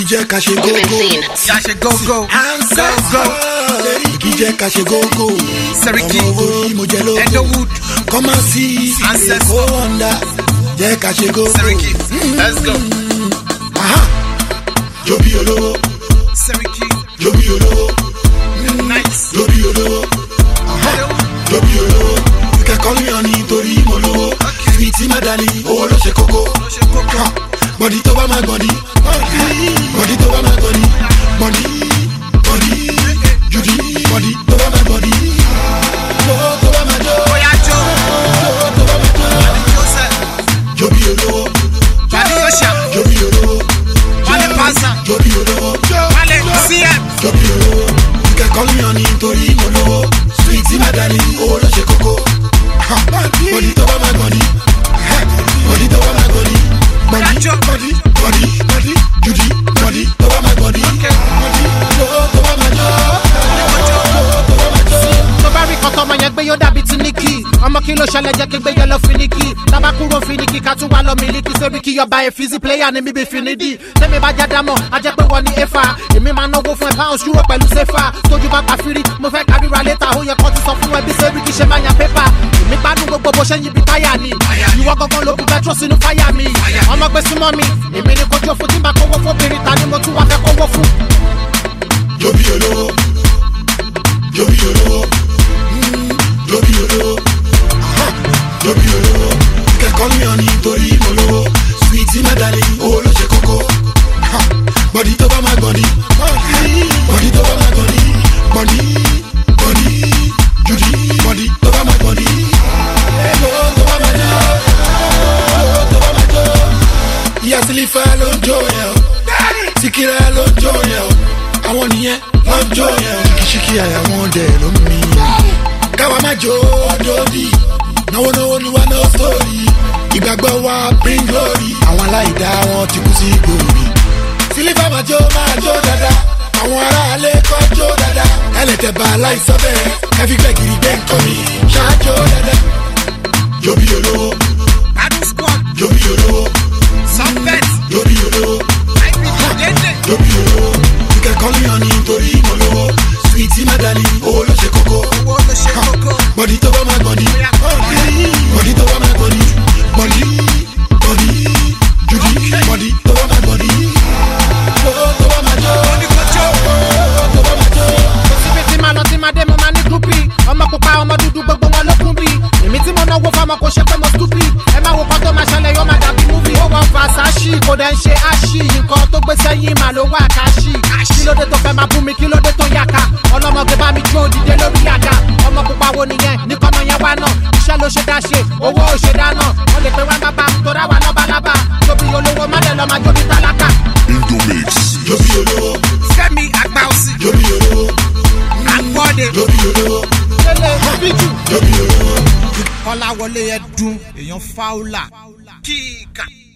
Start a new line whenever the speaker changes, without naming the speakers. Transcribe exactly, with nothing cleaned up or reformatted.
jẹ́ ká ṣe gógó.
Ká ṣe gógó.
Go. Seriki jẹ́ ká ṣe gógó.
Seriki.
Ọmọ orí mo jẹ lógo.
Edowood.
Come and see.
Ancestor.
Èkó Honda. Jẹ́ ká ṣe gógó.
Seriki. Let's go.
Aha. Jobi olówó.
Seriki.
Jobi olówó.
Nice.
Jobi olówó. Aha. Jobi olówó. You can call me honey torí mo lówó. Sweetie madani, owó ló ṣe kókó. Body tó bá máa gbọ̀dí. Body tó bá máa gbọ̀dí. Body, body, Judy. Body tó bá máa gbọ̀dí. Jó tó bá máa jó.
Bóyá jó.
Jó tó bá máa jó.
Wálé Joseph.
Jobi olówó.
Wálé Yosha.
Jobi olówó.
Wálé Panza.
Jobi olówó.
Wálé C M.
Jobi olówó. You can call me honey torí mo lówó. Sweetie madani, owó ló ṣe kókó. Body tó bá máa gbọ̀dí. Body tó bá máa gbọ̀dí. Body, body, body, body, Judy, body, tó bá máa gbọ̀dí. Body, tó bá máa jó.
tó bá rí kan tọmọ yẹn gbé yóò dàbí ti níkì ọmọ kí ló ṣẹlẹ̀ jẹ́ kí gbé yẹn lọ finiki tábà kúrò finiki ká tún wá lọ mílíkì Seriki yọba ẹ̀ fizzy player ni mi bí finidi tẹ́mi bá já dámọ̀ á jẹ́ pé wọ́n ní efa èmi máa náwó fún ẹ pounds euro pẹ̀lú sefa tójú bá pa firi mo fẹ́ káríra létà ó yẹ kó ti sọ fún ẹ bí Seriki ṣe máa yan pépà èmi gbádùn gbogbo bó ṣe ń yibi táyà ni ìwọ gangan ló bu petrol sínú fáyà mi ọmọ gbé súnmọ́ mi èmi ni kojú òfin tí n bá kówó fún obìnrin ta ni mo tún wá fẹ́ kówó fún.
Jobi olówó. Jobi olówó. Jobi olówó. Jobi olówó. You can call me honey torí mo lówó. Sweetie madani, owó ló ṣe kókó. Body tó bá máa gbọ̀dí. Body tó bá máa gbọ̀dí. Body, body, Judy. Body tó bá máa gbọ̀dí. Owó tó bá máa jó. Owó tó bá máa jó. Ìyá Sílífà ló ń jó yẹn o. Síkírà ló ń jó yẹn o. Àwọn nìyẹn ló ń jó yẹn o. Ṣíkíṣíkí àyà wọn dẹ̀ ló ń mí yẹn. Káwa má jó dòdì. Náwó náwó ni wá náà sórí. Ìgbàgbọ́ wa bring glory. Àwọn aláìdá wọn ti kú sí gbòòrì. Sílífà máa jó máa jó dáadáa. Àwọn aráalé kọ́ jó dáadáa. Ẹlẹ́tẹ̀ bá aláìsọ bẹ́ẹ̀. Ẹ fi gbẹ̀gìrì gbẹ̀ ń kọ́ mi. Ṣáájó dáadáa. Jobi olówó.
Badu squad.
Jobi olówó.
Sunbet.
Jobi olówó.
I P G Dende.
Jobi olówó. You can call me honey torí mo lówó. Sweetie madani, owó ló ṣe kókó.
Owó ló ṣe kókó.
Body tó bá máa gbọ̀dí. Body tó bá máa gbọ̀dí. Body, body, Judy. Body tó bá máa gbọ̀dí. Owó tó bá máa jó. Owó tó bá máa jó.
síbi tí máa lọ tí máa dé mo máa ní gúpì ọmọ pupa ọmọ dúdú gbogbo wọn ló kún bí èmi tí mo náwó fọmọ kò ṣe pé mo stupid ẹ máa wo kan tó máa ṣẹlẹ̀ yóò máa dàbí múvì ó wọ́n Versace kò dẹ̀ ń ṣe àṣì nǹkan tó gbé sẹ́yìn mà ló wà káṣì kí ló dé tó fẹ́ máa bú mi kí ló dé tó yàkà ọlọ́mọge bá mi jó dìde lórí àga ọmọ pupa wo nìyẹn ní kọ́mọ yẹn wá náà iṣẹ́ ló ṣe dá ṣe owó ò ṣe dáná wọ́n lè pe wá bàbá tó dá wà lọ́balọ́ba tóbi olówó má dẹ̀ lọ́ máa jó bí tálákà.
Indomix.
Jobi olówó.
Fẹ́mi Agbáòsì.
Jobi olówó.
Agbọ́dẹ.
Jobi olówó.
lélẹ̀ bíjù.
Jobi olówó.
Kọ́láwọlé Ẹdùn èèyàn Fáúlà. Kíkà.